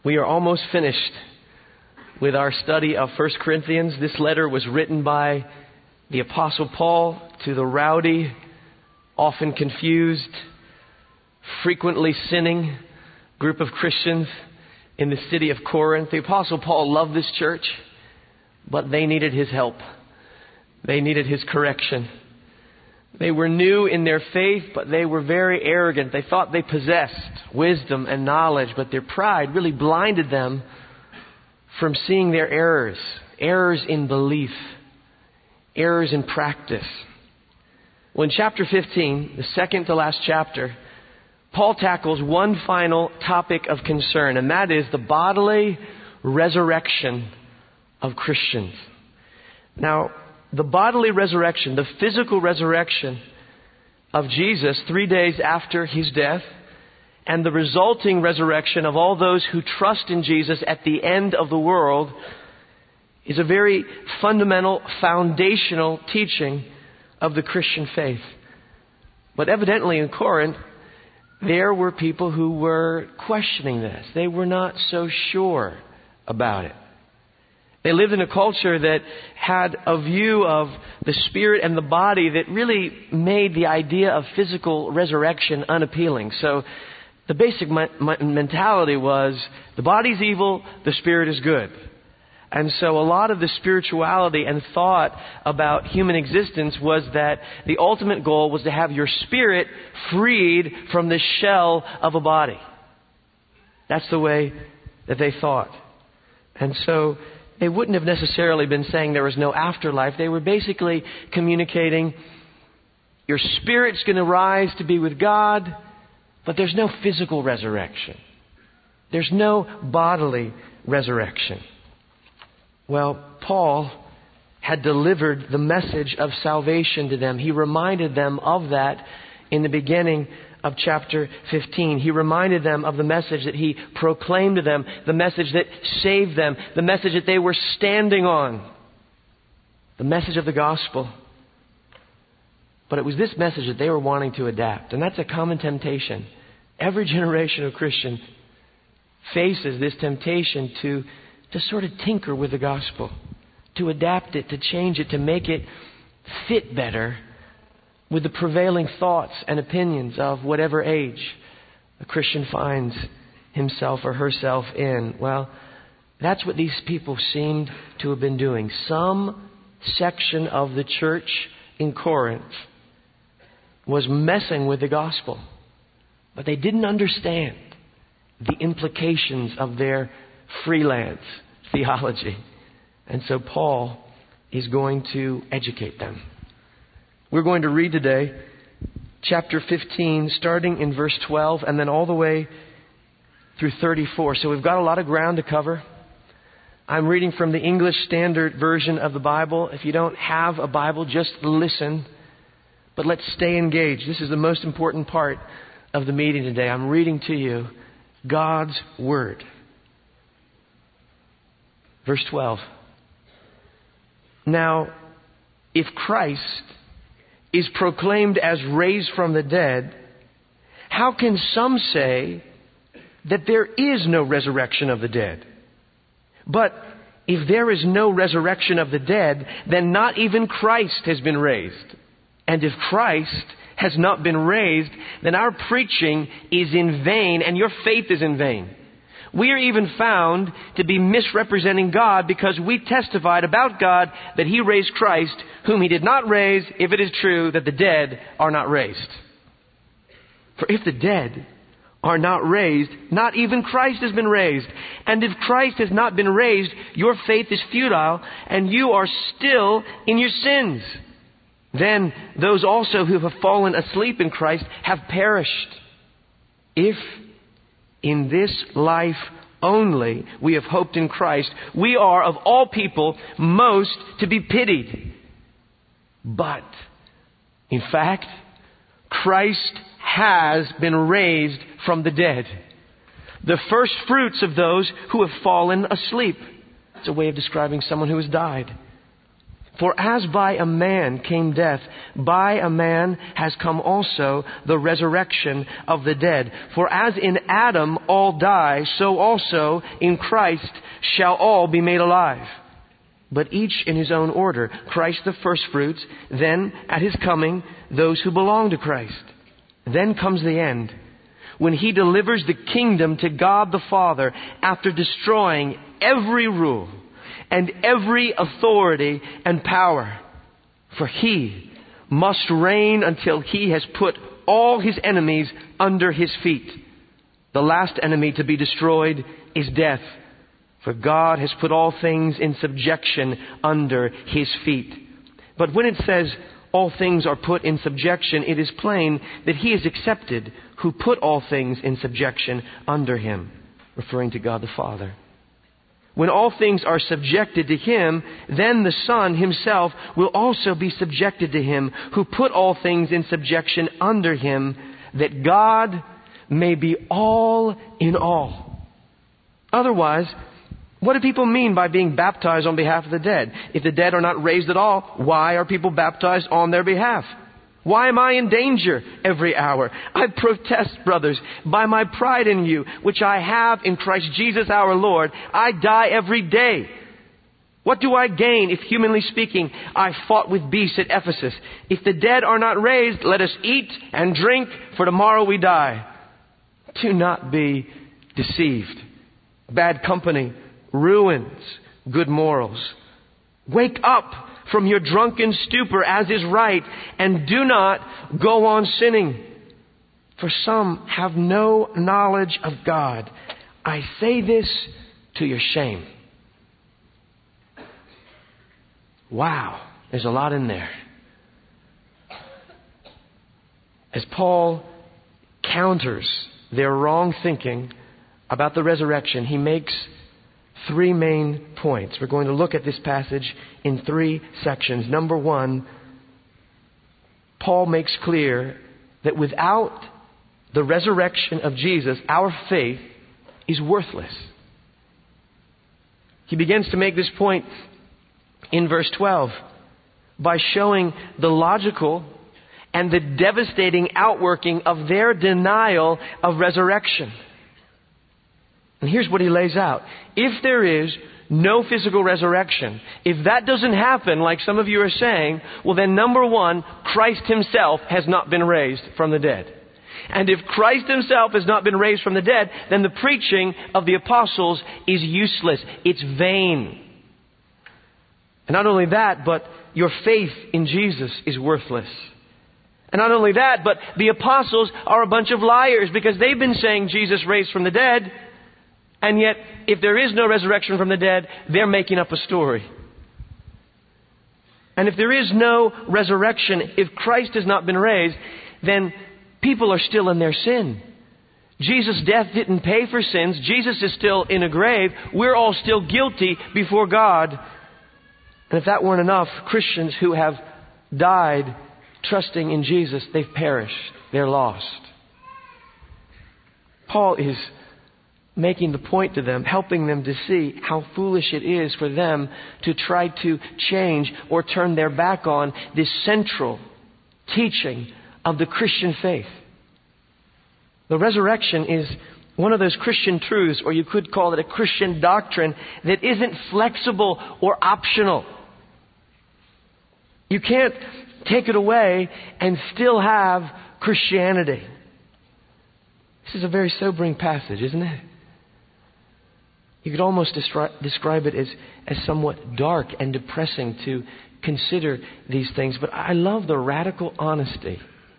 We are almost finished with our study of 1 Corinthians. This letter was written by the Apostle Paul to the rowdy, often confused, frequently sinning group of Christians in the city of Corinth. The Apostle Paul loved this church, but they needed his help. They needed his correction. They were new in their faith, but they were very arrogant. They thought they possessed wisdom and knowledge, but their pride really blinded them from seeing their errors. Errors in belief. Errors in practice. Well, in chapter 15, the second to last chapter, Paul tackles one final topic of concern, and that is the bodily resurrection of Christians. Now, the bodily resurrection, the physical resurrection of Jesus 3 days after his death, and the resulting resurrection of all those who trust in Jesus at the end of the world, is a very fundamental, foundational teaching of the Christian faith. But evidently in Corinth, there were people who were questioning this. They were not so sure about it. They lived in a culture that had a view of the spirit and the body that really made the idea of physical resurrection unappealing. So the basic mentality was the body's evil, the spirit is good. And so a lot of the spirituality and thought about human existence was that the ultimate goal was to have your spirit freed from the shell of a body. That's the way that they thought. And so they wouldn't have necessarily been saying there was no afterlife. They were basically communicating, your spirit's going to rise to be with God, but there's no physical resurrection. There's no bodily resurrection. Well, Paul had delivered the message of salvation to them. He reminded them of that in the beginning of chapter 15. He reminded them of the message that he proclaimed to them, the message that saved them, the message that they were standing on, the message of the gospel. But it was this message that they were wanting to adapt. And that's a common temptation. Every generation of Christian faces this temptation to sort of tinker with the gospel, to adapt it, to change it, to make it fit better with the prevailing thoughts and opinions of whatever age a Christian finds himself or herself in. Well, that's what these people seemed to have been doing. Some section of the church in Corinth was messing with the gospel, but they didn't understand the implications of their freelance theology. And so Paul is going to educate them. We're going to read today chapter 15, starting in verse 12, and then all the way through 34. So we've got a lot of ground to cover. I'm reading from the English Standard Version of the Bible. If you don't have a Bible, just listen. But let's stay engaged. This is the most important part of the meeting today. I'm reading to you God's Word. Verse 12. Now, if Christ is proclaimed as raised from the dead, how can some say that there is no resurrection of the dead? But if there is no resurrection of the dead, then not even Christ has been raised. And if Christ has not been raised, then our preaching is in vain and your faith is in vain. We are even found to be misrepresenting God because we testified about God that He raised Christ, whom He did not raise, if it is true that the dead are not raised. For if the dead are not raised, not even Christ has been raised. And if Christ has not been raised, your faith is futile, and you are still in your sins. Then those also who have fallen asleep in Christ have perished. If in this life only we have hoped in Christ, we are of all people most to be pitied. But, in fact, Christ has been raised from the dead, the first fruits of those who have fallen asleep. It's a way of describing someone who has died. For as by a man came death, by a man has come also the resurrection of the dead. For as in Adam all die, so also in Christ shall all be made alive. But each in his own order. Christ the firstfruits, then at his coming, those who belong to Christ. Then comes the end, when he delivers the kingdom to God the Father after destroying every rule and every authority and power. For he must reign until he has put all his enemies under his feet. The last enemy to be destroyed is death. For God has put all things in subjection under his feet. But when it says all things are put in subjection, it is plain that he is accepted who put all things in subjection under him, referring to God the Father. When all things are subjected to him, then the Son himself will also be subjected to him who put all things in subjection under him, that God may be all in all. Otherwise, what do people mean by being baptized on behalf of the dead? If the dead are not raised at all, why are people baptized on their behalf? Why am I in danger every hour? I protest, brothers, by my pride in you, which I have in Christ Jesus our Lord. I die every day. What do I gain if, humanly speaking, I fought with beasts at Ephesus? If the dead are not raised, let us eat and drink, for tomorrow we die. Do not be deceived. Bad company ruins good morals. Wake up from your drunken stupor, as is right, and do not go on sinning. For some have no knowledge of God. I say this to your shame. Wow, there's a lot in there. As Paul counters their wrong thinking about the resurrection, he makes three main points. We're going to look at this passage in three sections. Number one, Paul makes clear that without the resurrection of Jesus, our faith is worthless. He begins to make this point in verse 12 by showing the logical and the devastating outworking of their denial of resurrection. And here's what he lays out. If there is no physical resurrection, if that doesn't happen, like some of you are saying, well then, number one, Christ himself has not been raised from the dead. And if Christ himself has not been raised from the dead, then the preaching of the apostles is useless. It's vain. And not only that, but your faith in Jesus is worthless. And not only that, but the apostles are a bunch of liars, because they've been saying Jesus raised from the dead. And yet, if there is no resurrection from the dead, they're making up a story. And if there is no resurrection, if Christ has not been raised, then people are still in their sin. Jesus' death didn't pay for sins. Jesus is still in a grave. We're all still guilty before God. And if that weren't enough, Christians who have died trusting in Jesus, they've perished. They're lost. Paul is making the point to them, helping them to see how foolish it is for them to try to change or turn their back on this central teaching of the Christian faith. The resurrection is one of those Christian truths, or you could call it a Christian doctrine, that isn't flexible or optional. You can't take it away and still have Christianity. This is a very sobering passage, isn't it? You could almost describe it as somewhat dark and depressing to consider these things. But I love the radical honesty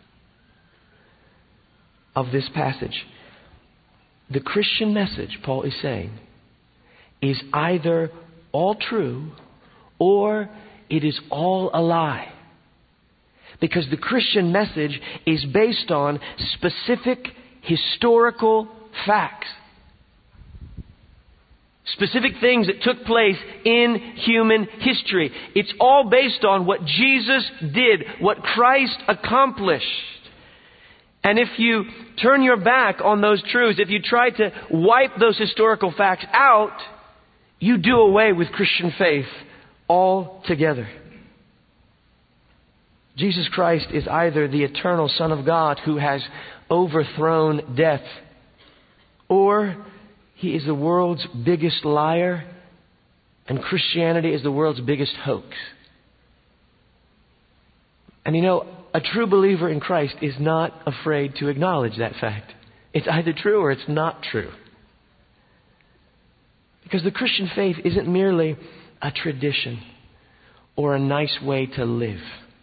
of this passage. The Christian message, Paul is saying, is either all true or it is all a lie. Because the Christian message is based on specific historical facts. Specific things that took place in human history. It's all based on what Jesus did, what Christ accomplished. And if you turn your back on those truths, if you try to wipe those historical facts out, you do away with Christian faith altogether. Jesus Christ is either the eternal Son of God who has overthrown death, or He is the world's biggest liar, and Christianity is the world's biggest hoax. And a true believer in Christ is not afraid to acknowledge that fact. It's either true or it's not true. Because the Christian faith isn't merely a tradition or a nice way to live.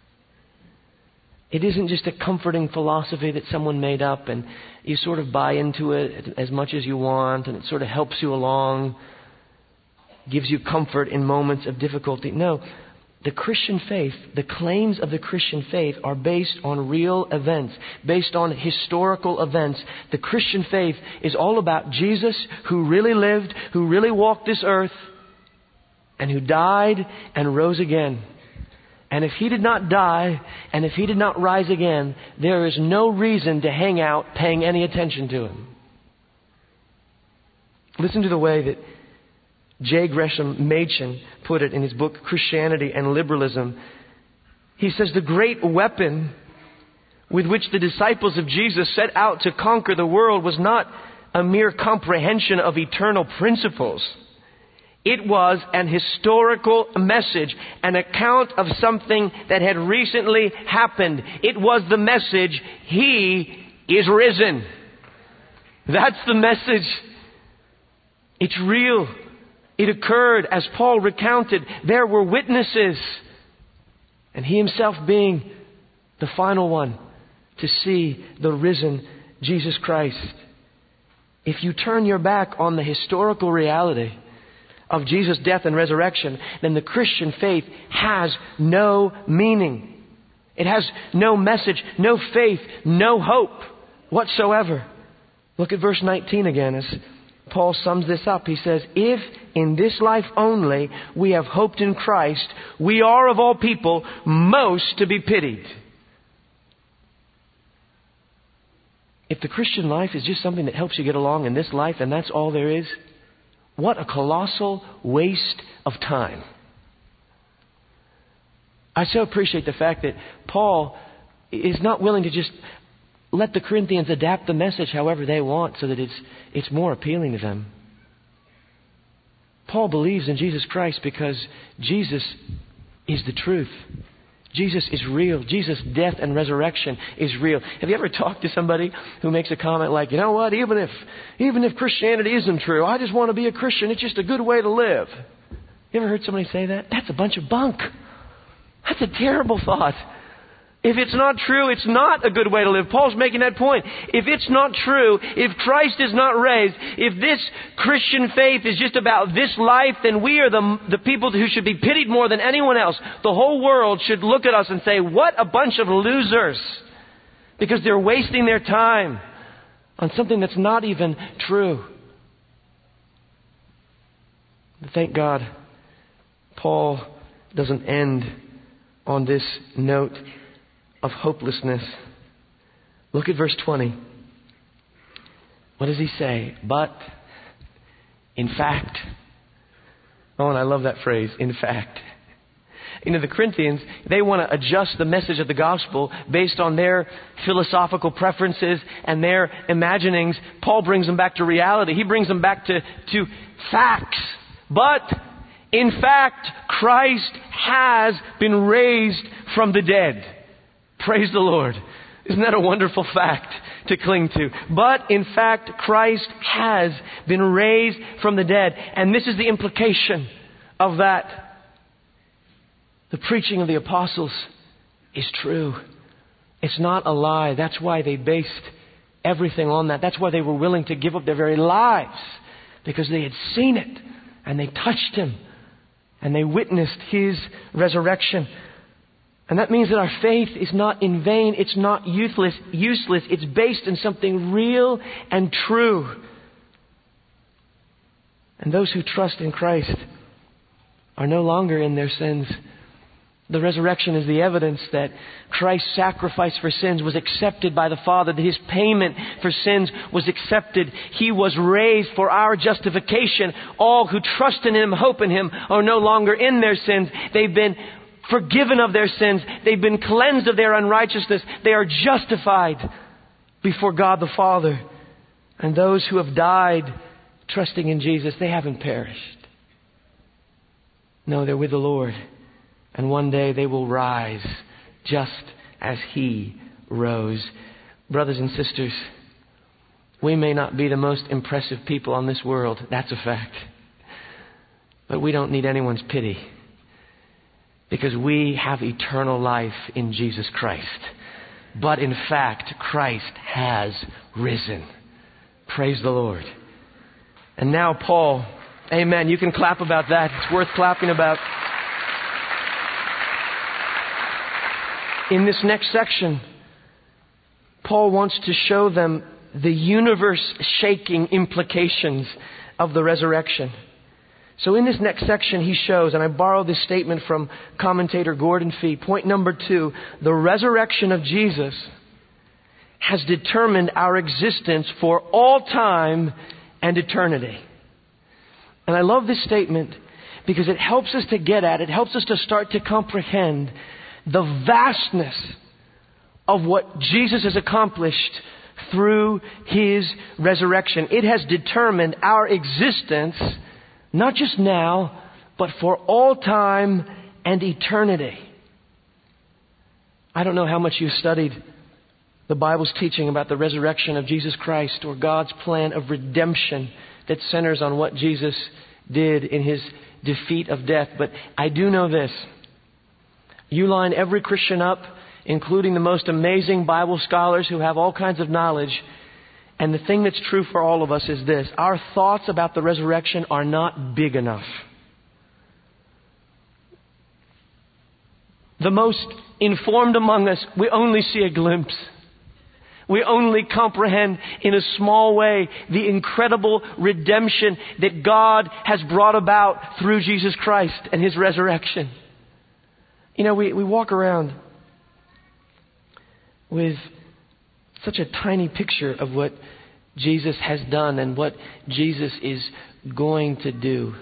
It isn't just a comforting philosophy that someone made up and you sort of buy into it as much as you want and it sort of helps you along, gives you comfort in moments of difficulty. No, the Christian faith, the claims of the Christian faith are based on real events, based on historical events. The Christian faith is all about Jesus, who really lived, who really walked this earth, and who died and rose again. And if He did not die, and if He did not rise again, there is no reason to hang out paying any attention to Him. Listen to the way that J. Gresham Machen put it in his book, Christianity and Liberalism. He says, the great weapon with which the disciples of Jesus set out to conquer the world was not a mere comprehension of eternal principles. It was an historical message, an account of something that had recently happened. It was the message, He is risen. That's the message. It's real. It occurred, as Paul recounted. There were witnesses. And he himself being the final one to see the risen Jesus Christ. If you turn your back on the historical reality of Jesus' death and resurrection, then the Christian faith has no meaning. It has no message, no faith, no hope whatsoever. Look at verse 19 again as Paul sums this up. He says, if in this life only we have hoped in Christ, we are of all people most to be pitied. If the Christian life is just something that helps you get along in this life and that's all there is, what a colossal waste of time. I so appreciate the fact that Paul is not willing to just let the Corinthians adapt the message however they want so that it's more appealing to them. Paul believes in Jesus Christ because Jesus is the truth. Jesus is real. Jesus' death and resurrection is real. Have you ever talked to somebody who makes a comment like, you know what, even if Christianity isn't true, I just want to be a Christian. It's just a good way to live. You ever heard somebody say that? That's a bunch of bunk. That's a terrible thought. If it's not true, it's not a good way to live. Paul's making that point. If it's not true, if Christ is not raised, if this Christian faith is just about this life, then we are the people who should be pitied more than anyone else. The whole world should look at us and say, what a bunch of losers. Because they're wasting their time on something that's not even true. But thank God, Paul doesn't end on this note of hopelessness. Look at verse 20. What does he say? But, in fact. Oh, and I love that phrase, in fact. You know, the Corinthians, they want to adjust the message of the gospel based on their philosophical preferences and their imaginings. Paul brings them back to reality. He brings them back to facts. But, in fact, Christ has been raised from the dead. Praise the Lord. Isn't that a wonderful fact to cling to? But in fact, Christ has been raised from the dead. And this is the implication of that. The preaching of the apostles is true. It's not a lie. That's why they based everything on that. That's why they were willing to give up their very lives. Because they had seen it. And they touched Him. And they witnessed His resurrection. And that means that our faith is not in vain. It's not useless. It's based in something real and true. And those who trust in Christ are no longer in their sins. The resurrection is the evidence that Christ's sacrifice for sins was accepted by the Father, that His payment for sins was accepted. He was raised for our justification. All who trust in Him, hope in Him, are no longer in their sins. They've been forgiven of their sins. They've been cleansed of their unrighteousness. They are justified before God the Father. And those who have died trusting in Jesus, they haven't perished. No, they're with the Lord. And one day they will rise just as He rose. Brothers and sisters, we may not be the most impressive people on this world. That's a fact. But we don't need anyone's pity, because we have eternal life in Jesus Christ. But in fact, Christ has risen. Praise the Lord. And now Paul, amen. You can clap about that. It's worth clapping about. In this next section, Paul wants to show them the universe-shaking implications of the resurrection. So in this next section he shows, and I borrowed this statement from commentator Gordon Fee, point number 2, the resurrection of Jesus has determined our existence for all time and eternity. And I love this statement because it helps us to get at, it helps us to start to comprehend the vastness of what Jesus has accomplished through His resurrection. It has determined our existence, not just now, but for all time and eternity. I don't know how much you studied the Bible's teaching about the resurrection of Jesus Christ, or God's plan of redemption that centers on what Jesus did in His defeat of death. But I do know this. You line every Christian up, including the most amazing Bible scholars who have all kinds of knowledge, and the thing that's true for all of us is this: our thoughts about the resurrection are not big enough. The most informed among us, we only see a glimpse. We only comprehend in a small way the incredible redemption that God has brought about through Jesus Christ and His resurrection. You know, we walk around with such a tiny picture of what Jesus has done and what Jesus is going to do.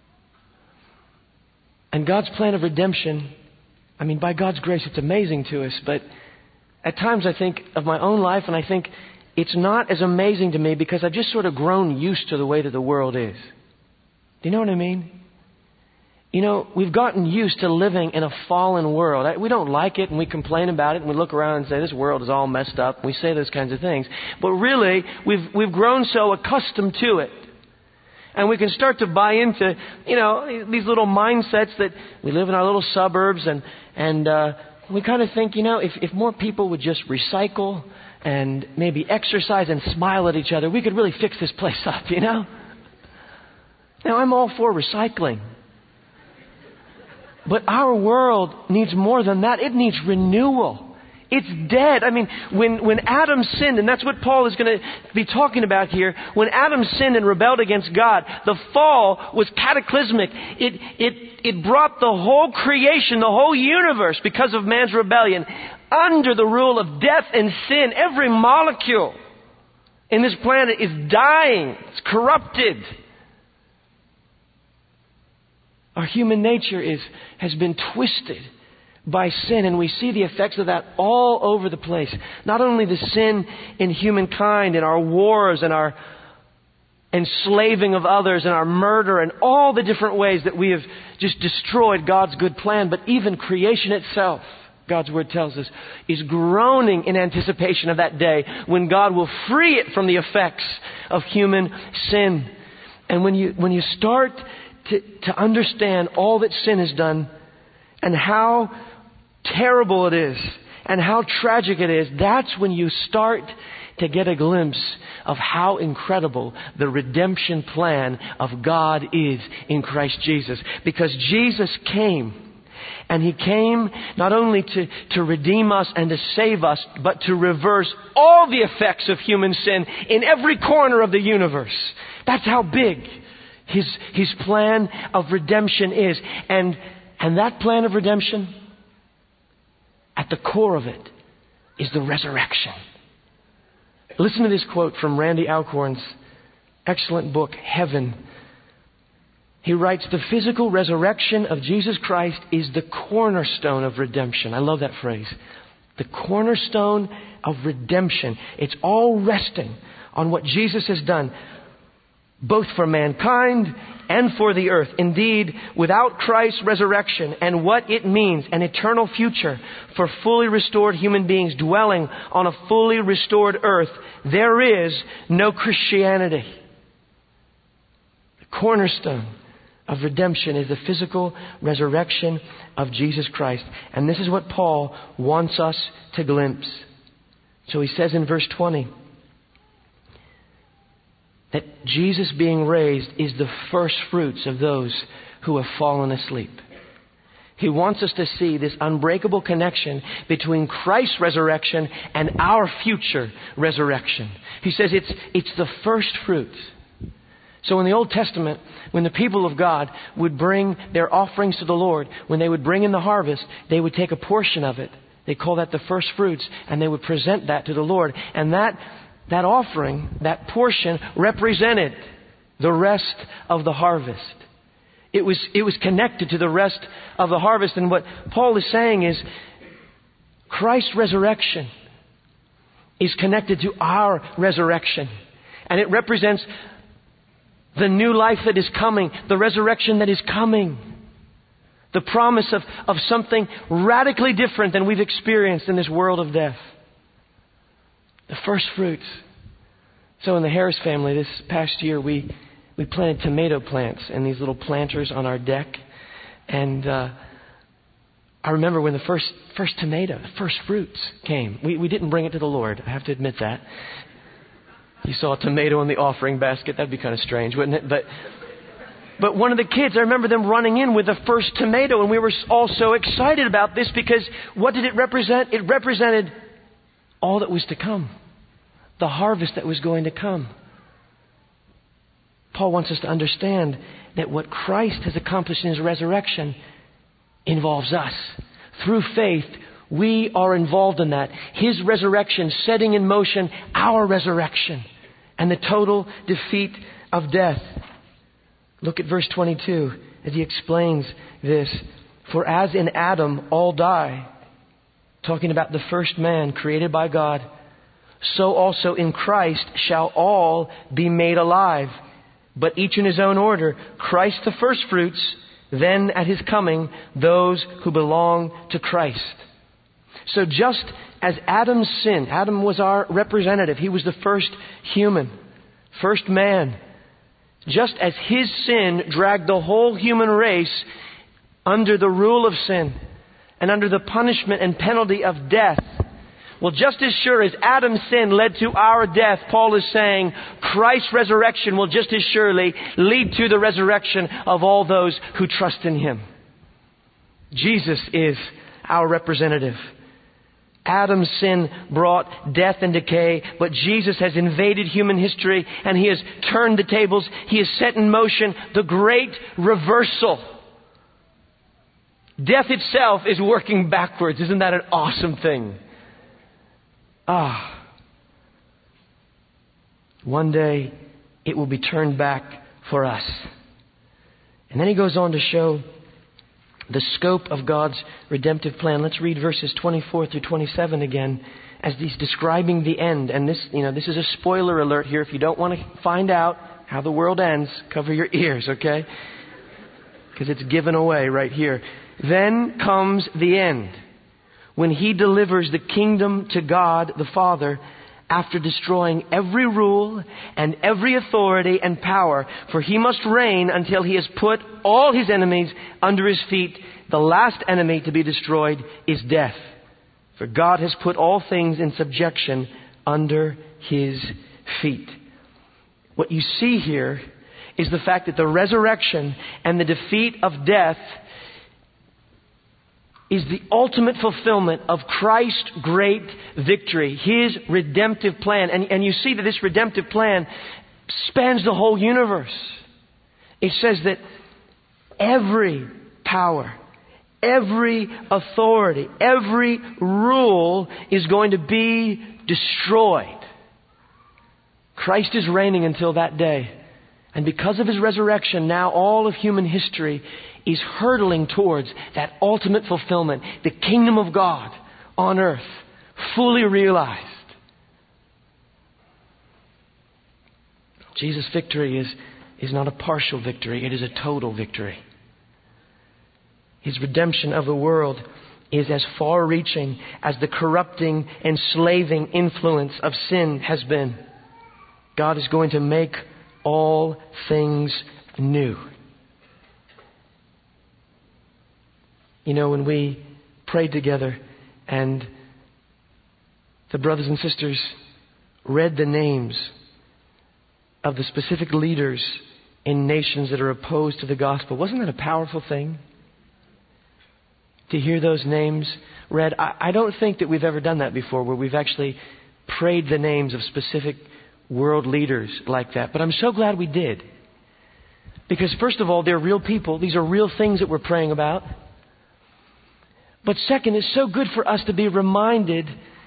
And God's plan of redemption, I mean, by God's grace, it's amazing to us. But at times I think of my own life and I think it's not as amazing to me because I've just sort of grown used to the way that the world is. Do you know what I mean? You know, we've gotten used to living in a fallen world. We don't like it and we complain about it and we look around and say this world is all messed up. We say those kinds of things. But really, we've grown so accustomed to it. And we can start to buy into, you know, these little mindsets that we live in our little suburbs and we kind of think, you know, if more people would just recycle and maybe exercise and smile at each other, we could really fix this place up, you know? Now, I'm all for recycling. But our world needs more than that. It needs renewal. It's dead. I mean, when Adam sinned, and that's what Paul is going to be talking about here. When Adam sinned and rebelled against God, the fall was cataclysmic. It brought the whole creation, the whole universe, because of man's rebellion, under the rule of death and sin. Every molecule in this planet is dying. It's corrupted. Our human nature has been twisted by sin, and we see the effects of that all over the place. Not only the sin in humankind, in our wars and our enslaving of others and our murder and all the different ways that we have just destroyed God's good plan, but even creation itself, God's Word tells us, is groaning in anticipation of that day when God will free it from the effects of human sin. And when you start to understand all that sin has done and how terrible it is and how tragic it is, that's when you start to get a glimpse of how incredible the redemption plan of God is in Christ Jesus. Because Jesus came, and He came not only to redeem us and to save us, but to reverse all the effects of human sin in every corner of the universe. That's how big His plan of redemption is. And that plan of redemption, at the core of it, is the resurrection. Listen to this quote from Randy Alcorn's excellent book, Heaven. He writes, the physical resurrection of Jesus Christ is the cornerstone of redemption. I love that phrase. The cornerstone of redemption. It's all resting on what Jesus has done, both for mankind and for the earth. Indeed, without Christ's resurrection and what it means, an eternal future for fully restored human beings dwelling on a fully restored earth, there is no Christianity. The cornerstone of redemption is the physical resurrection of Jesus Christ. And this is what Paul wants us to glimpse. So he says in verse 20 that Jesus being raised is the first fruits of those who have fallen asleep. He wants us to see this unbreakable connection between Christ's resurrection and our future resurrection. He says it's the first fruits. So in the Old Testament, when the people of God would bring their offerings to the Lord, when they would bring in the harvest, they would take a portion of it. They call that the first fruits, and they would present that to the Lord. And that offering, that portion, represented the rest of the harvest. It was connected to the rest of the harvest. And what Paul is saying is Christ's resurrection is connected to our resurrection. And it represents the new life that is coming, the resurrection that is coming. The promise of something radically different than we've experienced in this world of death. The first fruits. So in the Harris family this past year, we planted tomato plants in these little planters on our deck. And I remember when the first tomato, the first fruits came. We didn't bring it to the Lord. I have to admit that. You saw a tomato in the offering basket. That'd be kind of strange, wouldn't it? But one of the kids, I remember them running in with the first tomato, and we were all so excited about this because what did it represent? It represented all that was to come. The harvest that was going to come. Paul wants us to understand that what Christ has accomplished in His resurrection involves us. Through faith, we are involved in that. His resurrection setting in motion our resurrection and the total defeat of death. Look at verse 22 as he explains this. For as in Adam all die, talking about the first man created by God, so also in Christ shall all be made alive, but each in his own order. Christ the first fruits, then at His coming, those who belong to Christ. So just as Adam's sin, Adam was our representative. He was the first human, first man. Just as his sin dragged the whole human race under the rule of sin and under the punishment and penalty of death. Well, just as sure as Adam's sin led to our death, Paul is saying Christ's resurrection will just as surely lead to the resurrection of all those who trust in Him. Jesus is our representative. Adam's sin brought death and decay, but Jesus has invaded human history and He has turned the tables. He has set in motion the great reversal. Death itself is working backwards. Isn't that an awesome thing? One day it will be turned back for us. And then he goes on to show the scope of God's redemptive plan. Let's read verses 24 through 27 again as he's describing the end. And this is a spoiler alert here. If you don't want to find out how the world ends, cover your ears, okay? Because it's given away right here. Then comes the end, when He delivers the kingdom to God the Father after destroying every rule and every authority and power. For He must reign until He has put all His enemies under His feet. The last enemy to be destroyed is death. For God has put all things in subjection under His feet. What you see here is the fact that the resurrection and the defeat of death is the ultimate fulfillment of Christ's great victory, His redemptive plan. And you see that this redemptive plan spans the whole universe. It says that every power, every authority, every rule is going to be destroyed. Christ is reigning until that day. And because of His resurrection, now all of human history is hurtling towards that ultimate fulfillment, the kingdom of God on earth, fully realized. Jesus' victory is not a partial victory, it is a total victory. His redemption of the world is as far-reaching as the corrupting, enslaving influence of sin has been. God is going to make all things new. You know, when we prayed together and the brothers and sisters read the names of the specific leaders in nations that are opposed to the gospel, wasn't that a powerful thing? To hear those names read. I don't think that we've ever done that before, where we've actually prayed the names of specific world leaders like that. But I'm so glad we did. Because first of all, they're real people. These are real things that we're praying about. But second, it's so good for us to be reminded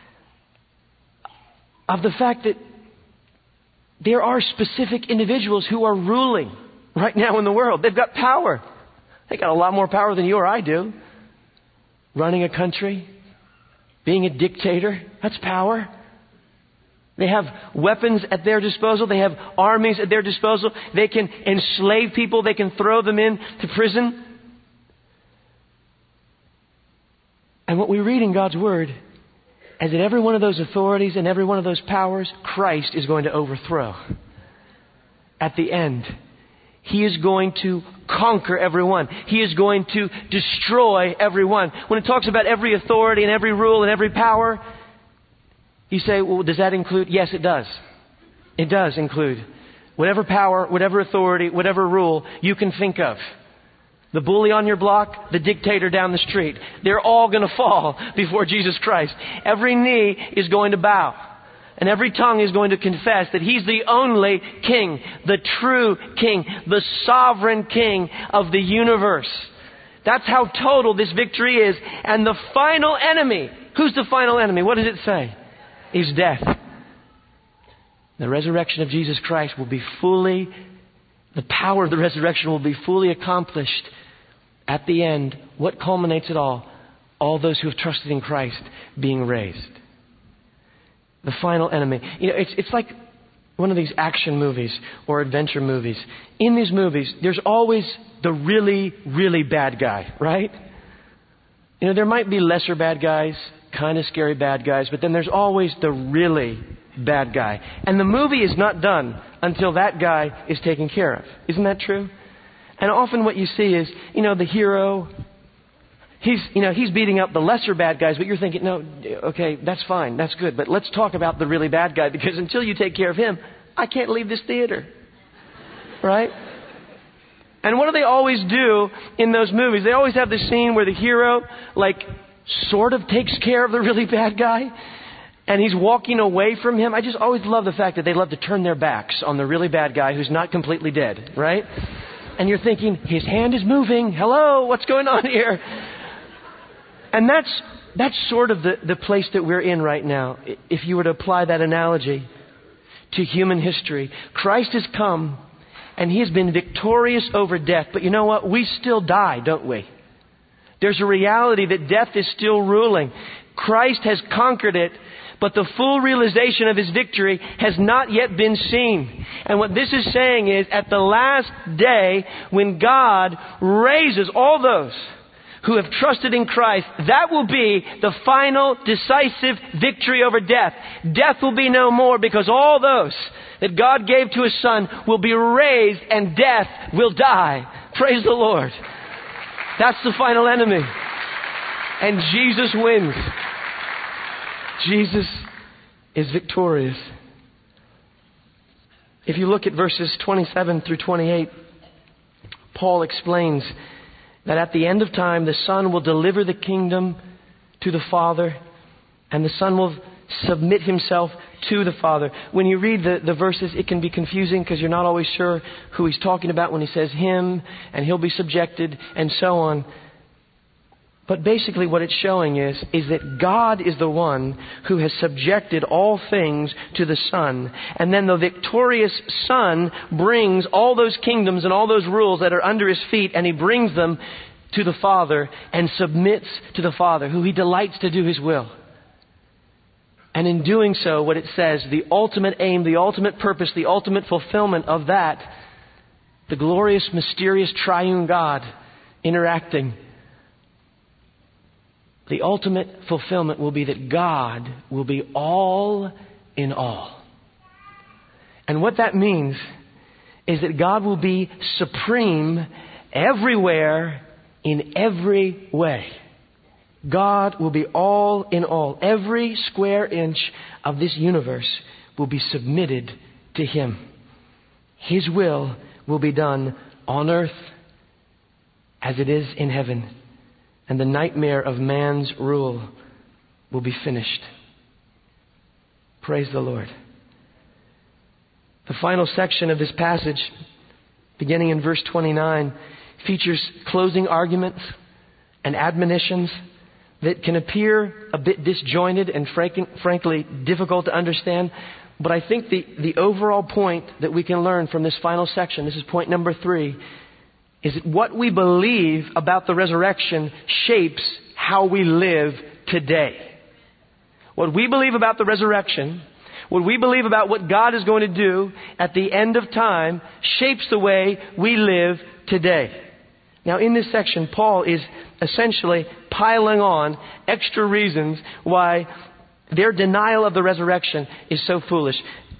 of the fact that there are specific individuals who are ruling right now in the world. They've got power. They got a lot more power than you or I do. Running a country, being a dictator, that's power. They have weapons at their disposal. They have armies at their disposal. They can enslave people. They can throw them into prison. And what we read in God's Word is that every one of those authorities and every one of those powers, Christ is going to overthrow. At the end, He is going to conquer everyone. He is going to destroy everyone. When it talks about every authority and every rule and every power, you say, well, does that include? Yes, it does. It does include whatever power, whatever authority, whatever rule you can think of. The bully on your block, the dictator down the street. They're all going to fall before Jesus Christ. Every knee is going to bow. And every tongue is going to confess that He's the only King, the true King, the sovereign King of the universe. That's how total this victory is. And the final enemy, who's the final enemy? What does it say? Is death. The resurrection of Jesus Christ will be the power of the resurrection will be fully accomplished at the end. What culminates it all? All those who have trusted in Christ being raised. The final enemy. You know, it's like one of these action movies or adventure movies. In these movies, there's always the really, really bad guy, right? You know, there might be lesser bad guys, kind of scary bad guys, but then there's always the really bad guy. And the movie is not done until that guy is taken care of. Isn't that true? And often what you see is, you know, the hero, he's beating up the lesser bad guys, but you're thinking, no, okay, that's fine, that's good, but let's talk about the really bad guy, because until you take care of him, I can't leave this theater. Right? And what do they always do in those movies? They always have this scene where the hero, sort of takes care of the really bad guy, and he's walking away from him. I just always love the fact that they love to turn their backs on the really bad guy who's not completely dead, right? And you're thinking, his hand is moving. Hello, what's going on here? And that's sort of the place that we're in right now. If you were to apply that analogy to human history, Christ has come and He has been victorious over death. But you know what? We still die, don't we? There's a reality that death is still ruling. Christ has conquered it, but the full realization of His victory has not yet been seen. And what this is saying is, at the last day, when God raises all those who have trusted in Christ, that will be the final decisive victory over death. Death will be no more, because all those that God gave to His Son will be raised and death will die. Praise the Lord. That's the final enemy. And Jesus wins. Jesus is victorious. If you look at verses 27 through 28, Paul explains that at the end of time, the Son will deliver the kingdom to the Father, and the Son will submit Himself to the Father. When you read the verses, it can be confusing because you're not always sure who he's talking about when he says Him, and He'll be subjected, and so on. But basically what it's showing is that God is the one who has subjected all things to the Son. And then the victorious Son brings all those kingdoms and all those rules that are under His feet, and He brings them to the Father and submits to the Father, who He delights to do His will. And in doing so, what it says, the ultimate aim, the ultimate purpose, the ultimate fulfillment of that, the glorious, mysterious, triune God interacting, the ultimate fulfillment will be that God will be all in all. And what that means is that God will be supreme everywhere in every way. God will be all in all. Every square inch of this universe will be submitted to Him. His will be done on earth as it is in heaven. And the nightmare of man's rule will be finished. Praise the Lord. The final section of this passage, beginning in verse 29, features closing arguments and admonitions that can appear a bit disjointed and frankly difficult to understand. But I think the overall point that we can learn from this final section, this is point number 3, is that what we believe about the resurrection shapes how we live today. What we believe about the resurrection, what we believe about what God is going to do at the end of time, shapes the way we live today. Now, in this section, Paul is essentially piling on extra reasons why their denial of the resurrection is so foolish.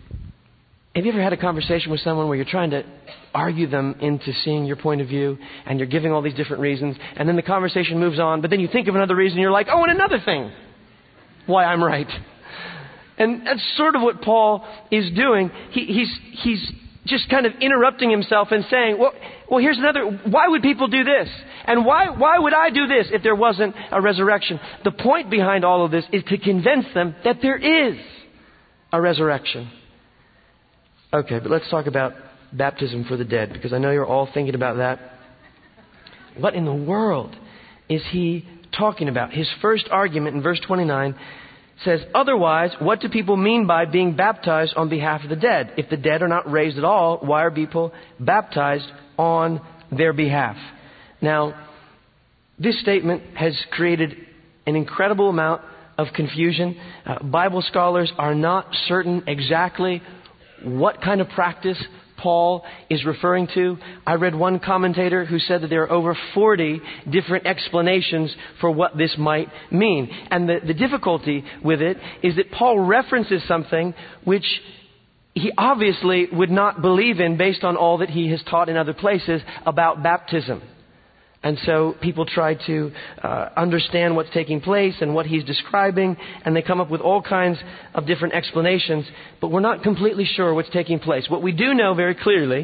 Have you ever had a conversation with someone where you're trying to argue them into seeing your point of view, and you're giving all these different reasons, and then the conversation moves on, but then you think of another reason, and you're like, oh, and another thing why I'm right. And that's sort of what Paul is doing. He's just kind of interrupting himself and saying, well, here's another. Why would people do this? And why would I do this if there wasn't a resurrection? The point behind all of this is to convince them that there is a resurrection. Okay, but let's talk about baptism for the dead, because I know you're all thinking about that. What in the world is he talking about? His first argument in verse 29 says, otherwise, what do people mean by being baptized on behalf of the dead? If the dead are not raised at all, why are people baptized on their behalf? Now, this statement has created an incredible amount of confusion. Bible scholars are not certain exactly what kind of practice Paul is referring to. I read one commentator who said that there are over 40 different explanations for what this might mean. And the difficulty with it is that Paul references something which he obviously would not believe in based on all that he has taught in other places about baptism. And so people try to understand what's taking place and what he's describing, and they come up with all kinds of different explanations, but we're not completely sure what's taking place. What we do know very clearly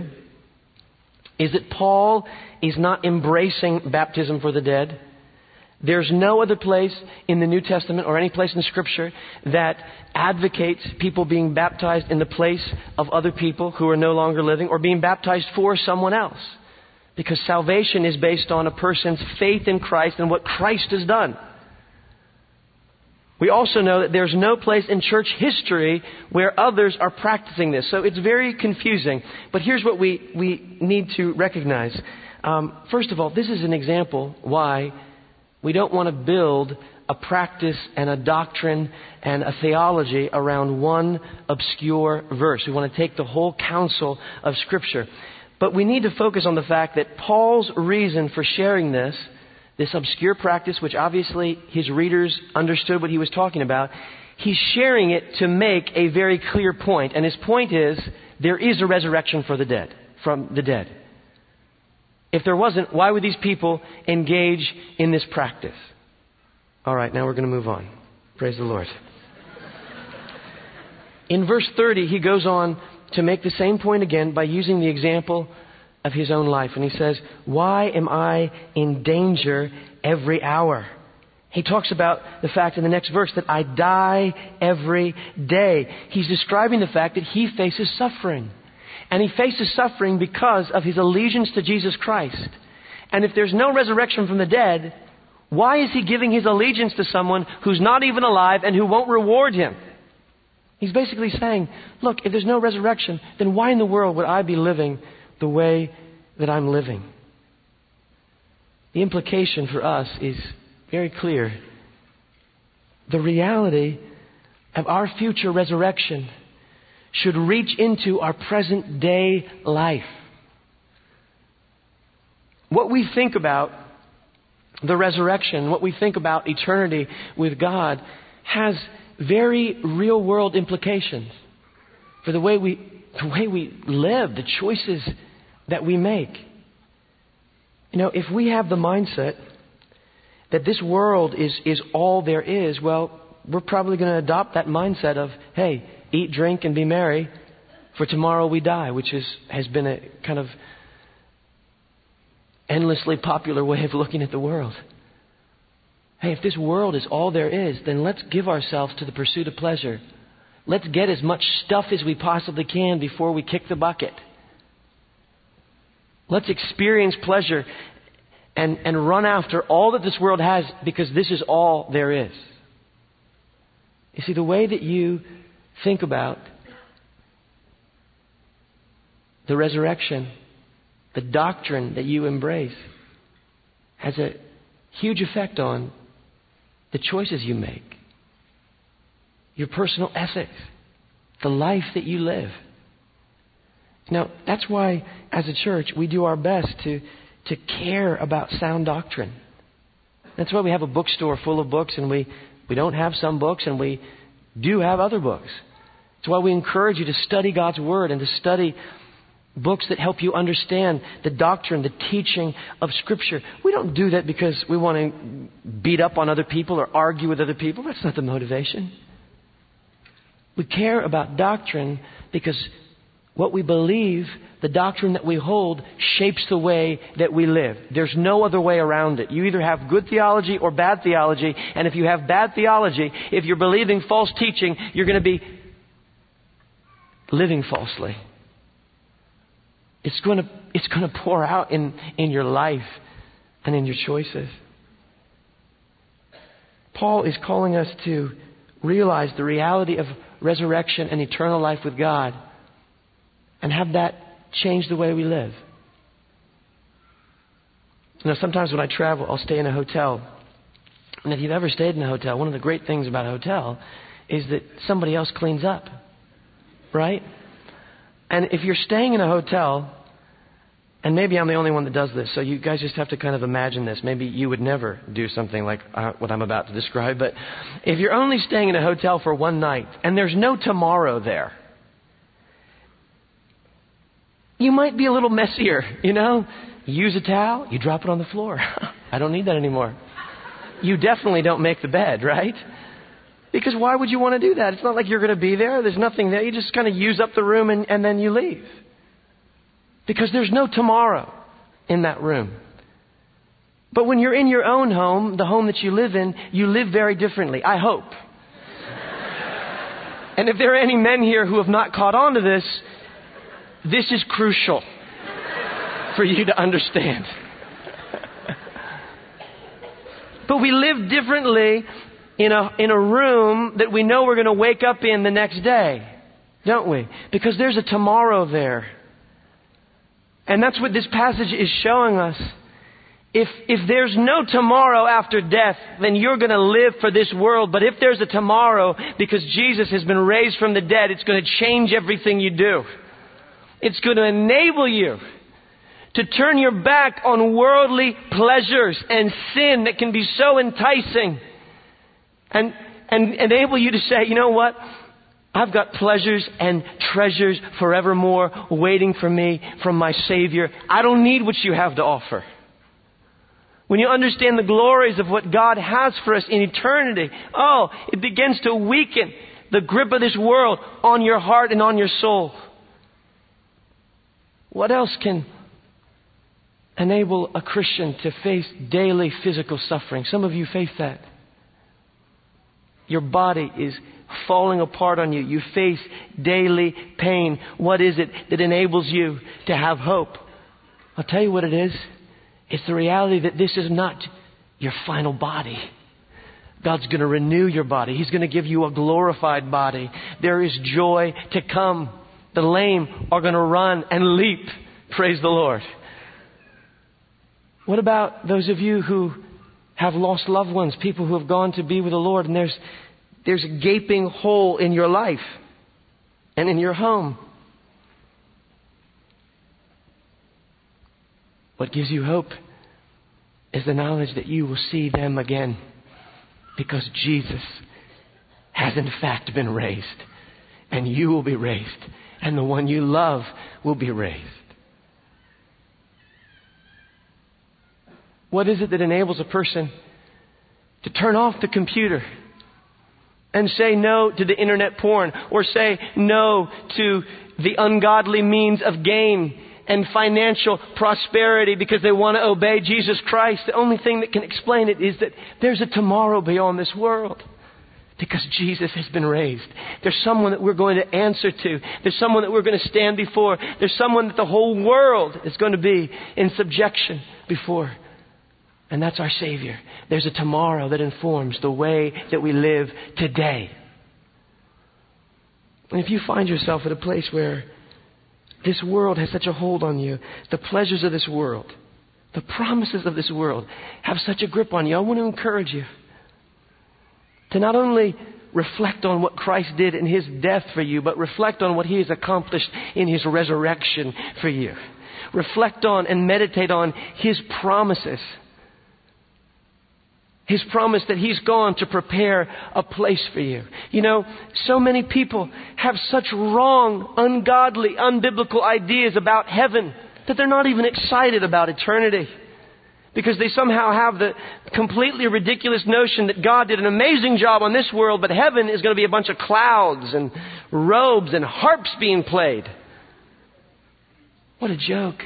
is that Paul is not embracing baptism for the dead. There's no other place in the New Testament or any place in Scripture that advocates people being baptized in the place of other people who are no longer living, or being baptized for someone else. Because salvation is based on a person's faith in Christ and what Christ has done. We also know that there's no place in church history where others are practicing this. So it's very confusing. But here's what we need to recognize. First of all, this is an example why we don't want to build a practice and a doctrine and a theology around one obscure verse. We want to take the whole counsel of Scripture. But we need to focus on the fact that Paul's reason for sharing this obscure practice, which obviously his readers understood what he was talking about, he's sharing it to make a very clear point. And his point is, there is a resurrection for the dead, from the dead. If there wasn't, why would these people engage in this practice? All right, now we're going to move on. Praise the Lord. In verse 30, he goes on to make the same point again by using the example of his own life. And he says, why am I in danger every hour? He talks about the fact in the next verse that I die every day. He's describing the fact that he faces suffering. And he faces suffering because of his allegiance to Jesus Christ. And if there's no resurrection from the dead, Why is he giving his allegiance to someone who's not even alive and who won't reward him? He's basically saying, look, if there's no resurrection, then why in the world would I be living the way that I'm living? The implication for us is very clear. The reality of our future resurrection should reach into our present day life. What we think about the resurrection, what we think about eternity with God, has very real world implications for the way we live, the choices that we make. You know, if we have the mindset that this world is all there is, well, we're probably going to adopt that mindset of, hey, eat, drink, and be merry, for tomorrow we die, which has been a kind of endlessly popular way of looking at the world. Hey, if this world is all there is, then let's give ourselves to the pursuit of pleasure. Let's get as much stuff as we possibly can before we kick the bucket. Let's experience pleasure and run after all that this world has, because this is all there is. You see, the way that you think about the resurrection, the doctrine that you embrace, has a huge effect on the choices you make, your personal ethics, the life that you live. Now, that's why, as a church, we do our best to care about sound doctrine. That's why we have a bookstore full of books, and we don't have some books, and we do have other books. It's why we encourage you to study God's Word and to study books that help you understand the doctrine, the teaching of Scripture. We don't do that because we want to beat up on other people or argue with other people. That's not the motivation. We care about doctrine because what we believe, the doctrine that we hold, shapes the way that we live. There's no other way around it. You either have good theology or bad theology. And if you have bad theology, if you're believing false teaching, you're going to be living falsely. It's going to pour out in your life and in your choices. Paul is calling us to realize the reality of resurrection and eternal life with God and have that change the way we live. You know, sometimes when I travel, I'll stay in a hotel. And if you've ever stayed in a hotel, one of the great things about a hotel is that somebody else cleans up. Right? And if you're staying in a hotel, and maybe I'm the only one that does this, so you guys just have to kind of imagine this. Maybe you would never do something like what I'm about to describe. But if you're only staying in a hotel for one night and there's no tomorrow there, you might be a little messier, you know. You use a towel, you drop it on the floor. I don't need that anymore. You definitely don't make the bed, right? Because why would you want to do that? It's not like you're going to be there. There's nothing there. You just kind of use up the room and then you leave. Because there's no tomorrow in that room. But when you're in your own home, the home that you live in, you live very differently, I hope. And if there are any men here who have not caught on to this, this is crucial for you to understand. But we live differently in a room that we know we're going to wake up in the next day, don't we? Because there's a tomorrow there. And that's what this passage is showing us. If there's no tomorrow after death, then you're going to live for this world. But if there's a tomorrow, because Jesus has been raised from the dead, it's going to change everything you do. It's going to enable you to turn your back on worldly pleasures and sin that can be so enticing. And enable you to say, you know what? I've got pleasures and treasures forevermore waiting for me from my Savior. I don't need what you have to offer. When you understand the glories of what God has for us in eternity, it begins to weaken the grip of this world on your heart and on your soul. What else can enable a Christian to face daily physical suffering? Some of you face that. Your body is falling apart on you. You face daily pain. What is it that enables you to have hope? I'll tell you what it is. It's the reality that this is not your final body. God's going to renew your body. He's going to give you a glorified body. There is joy to come. The lame are going to run and leap. Praise the Lord. What about those of you who have lost loved ones, people who have gone to be with the Lord, and there's a gaping hole in your life and in your home? What gives you hope is the knowledge that you will see them again, because Jesus has in fact been raised, and you will be raised, and the one you love will be raised. What is it that enables a person to turn off the computer and say no to the internet porn, or say no to the ungodly means of gain and financial prosperity because they want to obey Jesus Christ? The only thing that can explain it is that there's a tomorrow beyond this world, because Jesus has been raised. There's someone that we're going to answer to. There's someone that we're going to stand before. There's someone that the whole world is going to be in subjection before. And that's our Savior. There's a tomorrow that informs the way that we live today. And if you find yourself at a place where this world has such a hold on you, the pleasures of this world, the promises of this world have such a grip on you, I want to encourage you to not only reflect on what Christ did in His death for you, but reflect on what He has accomplished in His resurrection for you. Reflect on and meditate on His promises. His promise that He's gone to prepare a place for you. You know, so many people have such wrong, ungodly, unbiblical ideas about heaven that they're not even excited about eternity, because they somehow have the completely ridiculous notion that God did an amazing job on this world, but heaven is going to be a bunch of clouds and robes and harps being played. What a joke.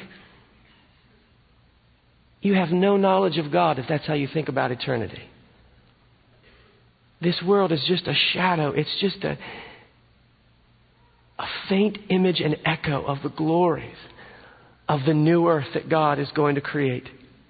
You have no knowledge of God if that's how you think about eternity. This world is just a shadow. It's just a faint image and echo of the glories of the new earth that God is going to create.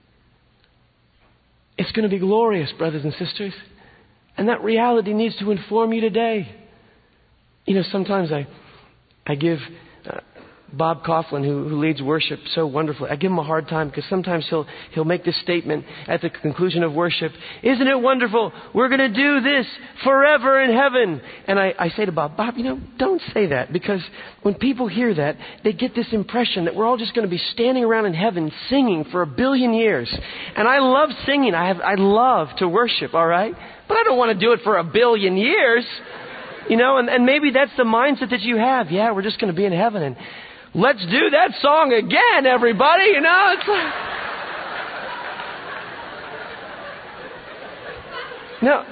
It's going to be glorious, brothers and sisters. And that reality needs to inform you today. You know, sometimes I give Bob Coughlin, who leads worship so wonderfully, I give him a hard time because sometimes he'll make this statement at the conclusion of worship: "Isn't it wonderful? We're going to do this forever in heaven." And I say to Bob, you know, don't say that, because when people hear that, they get this impression that we're all just going to be standing around in heaven singing for 1 billion years. And I love singing. I love to worship, all right? But I don't want to do it for 1 billion years. You know, and maybe that's the mindset that you have. Yeah, we're just going to be in heaven, and let's do that song again, everybody. You know, it's like... No.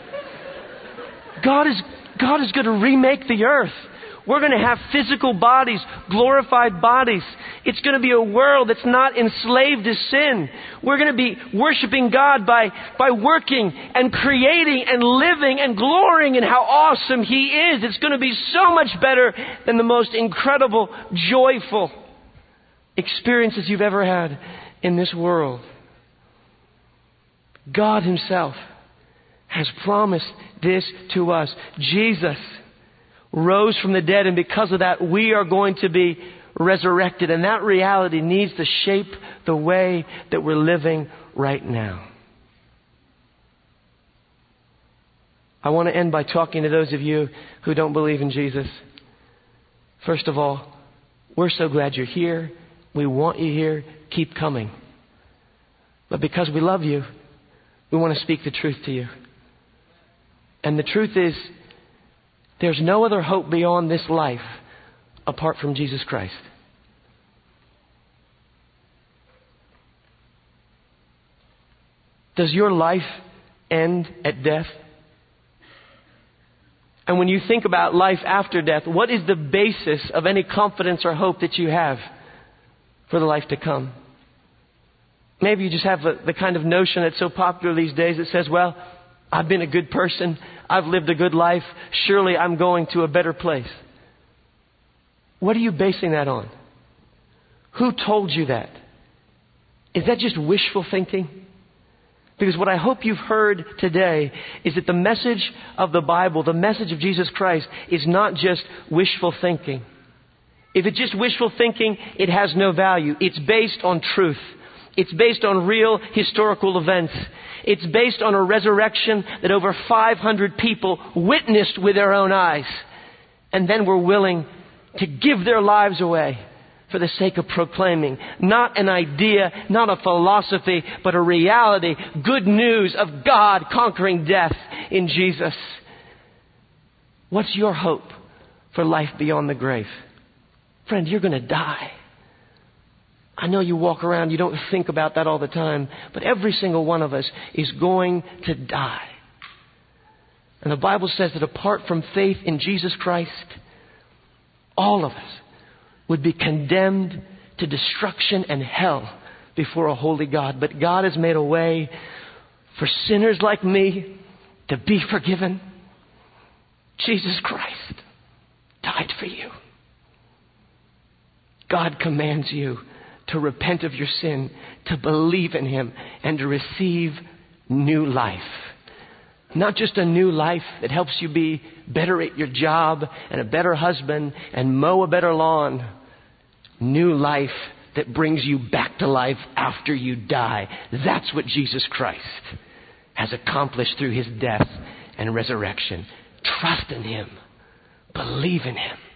God is going to remake the earth. We're going to have physical bodies, glorified bodies. It's going to be a world that's not enslaved to sin. We're going to be worshiping God by working and creating and living and glorying in how awesome He is. It's going to be so much better than the most incredible, joyful experiences you've ever had in this world. God Himself has promised this to us. Jesus rose from the dead, and because of that, we are going to be resurrected. And that reality needs to shape the way that we're living right now. I want to end by talking to those of you who don't believe in Jesus. First of all, we're so glad you're here. We want you here. Keep coming. But because we love you, we want to speak the truth to you. And the truth is, there's no other hope beyond this life apart from Jesus Christ. Does your life end at death? And when you think about life after death, what is the basis of any confidence or hope that you have for the life to come? Maybe you just have the kind of notion that's so popular these days that says, well, I've been a good person. I've lived a good life. Surely I'm going to a better place. What are you basing that on? Who told you that? Is that just wishful thinking? Because what I hope you've heard today is that the message of the Bible, the message of Jesus Christ, is not just wishful thinking. If it's just wishful thinking, it has no value. It's based on truth. It's based on real historical events. It's based on a resurrection that over 500 people witnessed with their own eyes, and then were willing to give their lives away for the sake of proclaiming not an idea, not a philosophy, but a reality, good news of God conquering death in Jesus. What's your hope for life beyond the grave? Friend, you're going to die. I know you walk around, you don't think about that all the time, but every single one of us is going to die. And the Bible says that apart from faith in Jesus Christ, all of us would be condemned to destruction and hell before a holy God. But God has made a way for sinners like me to be forgiven. Jesus Christ died for you. God commands you to repent of your sin, to believe in Him, and to receive new life. Not just a new life that helps you be better at your job and a better husband and mow a better lawn. New life that brings you back to life after you die. That's what Jesus Christ has accomplished through His death and resurrection. Trust in Him. Believe in Him.